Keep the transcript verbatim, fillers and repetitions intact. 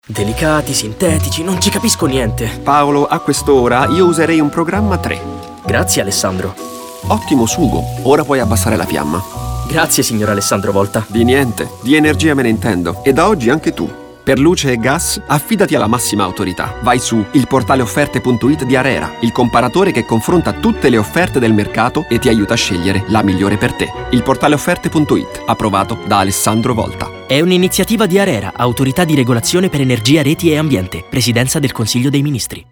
Delicati, sintetici, non ci capisco niente. Paolo, a quest'ora io userei un programma tre. Grazie, Alessandro. Ottimo sugo, ora puoi abbassare la fiamma. Grazie, signor Alessandro Volta. Di niente, di energia me ne intendo. E da oggi anche tu. Per luce e gas, affidati alla massima autorità. Vai su il portale offerte punto it di Arera, il comparatore che confronta tutte le offerte del mercato e ti aiuta a scegliere la migliore per te. Il portale offerte punto it, approvato da Alessandro Volta. È un'iniziativa di Arera, Autorità di Regolazione per Energia, Reti e Ambiente, Presidenza del Consiglio dei Ministri.